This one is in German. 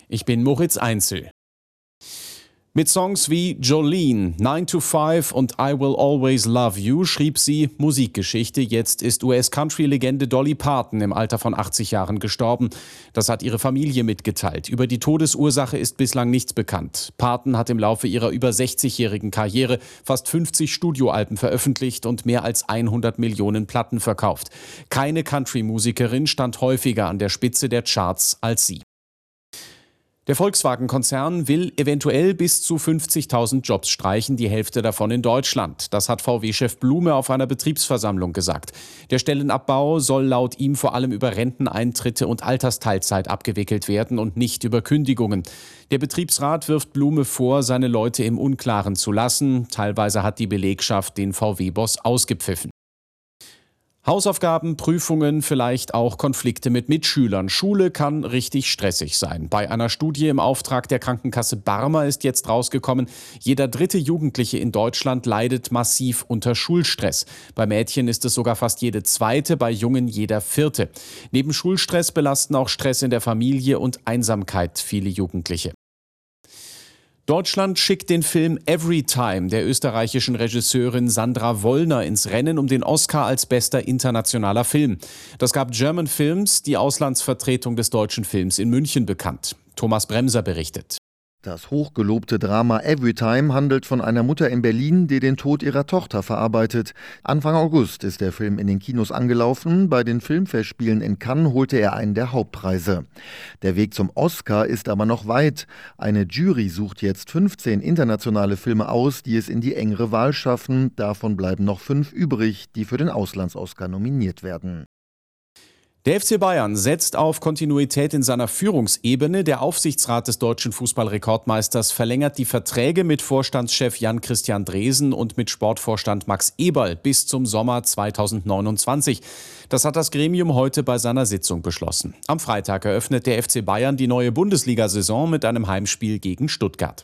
Ich bin Moritz Einzel. Mit Songs wie Jolene, 9 to 5 und I Will Always Love You schrieb sie Musikgeschichte. Jetzt ist US-Country-Legende Dolly Parton im Alter von 80 Jahren gestorben. Das hat ihre Familie mitgeteilt. Über die Todesursache ist bislang nichts bekannt. Parton hat im Laufe ihrer über 60-jährigen Karriere fast 50 Studioalben veröffentlicht und mehr als 100 Millionen Platten verkauft. Keine Country-Musikerin stand häufiger an der Spitze der Charts als sie. Der Volkswagen-Konzern will eventuell bis zu 50.000 Jobs streichen, die Hälfte davon in Deutschland. Das hat VW-Chef Blume auf einer Betriebsversammlung gesagt. Der Stellenabbau soll laut ihm vor allem über Renteneintritte und Altersteilzeit abgewickelt werden und nicht über Kündigungen. Der Betriebsrat wirft Blume vor, seine Leute im Unklaren zu lassen. Teilweise hat die Belegschaft den VW-Boss ausgepfiffen. Hausaufgaben, Prüfungen, vielleicht auch Konflikte mit Mitschülern. Schule kann richtig stressig sein. Bei einer Studie im Auftrag der Krankenkasse Barmer ist jetzt rausgekommen, jeder dritte Jugendliche in Deutschland leidet massiv unter Schulstress. Bei Mädchen ist es sogar fast jede zweite, bei Jungen jeder vierte. Neben Schulstress belasten auch Stress in der Familie und Einsamkeit viele Jugendliche. Deutschland schickt den Film Everytime der österreichischen Regisseurin Sandra Wollner ins Rennen um den Oscar als bester internationaler Film. Das gab German Films, die Auslandsvertretung des deutschen Films in München, bekannt. Thomas Bremser berichtet. Das hochgelobte Drama Everytime handelt von einer Mutter in Berlin, die den Tod ihrer Tochter verarbeitet. Anfang August ist der Film in den Kinos angelaufen. Bei den Filmfestspielen in Cannes holte er einen der Hauptpreise. Der Weg zum Oscar ist aber noch weit. Eine Jury sucht jetzt 15 internationale Filme aus, die es in die engere Wahl schaffen. Davon bleiben noch 5 übrig, die für den Auslands-Oscar nominiert werden. Der FC Bayern setzt auf Kontinuität in seiner Führungsebene. Der Aufsichtsrat des deutschen Fußballrekordmeisters verlängert die Verträge mit Vorstandschef Jan-Christian Dresen und mit Sportvorstand Max Eberl bis zum Sommer 2029. Das hat das Gremium heute bei seiner Sitzung beschlossen. Am Freitag eröffnet der FC Bayern die neue Bundesliga-Saison mit einem Heimspiel gegen Stuttgart.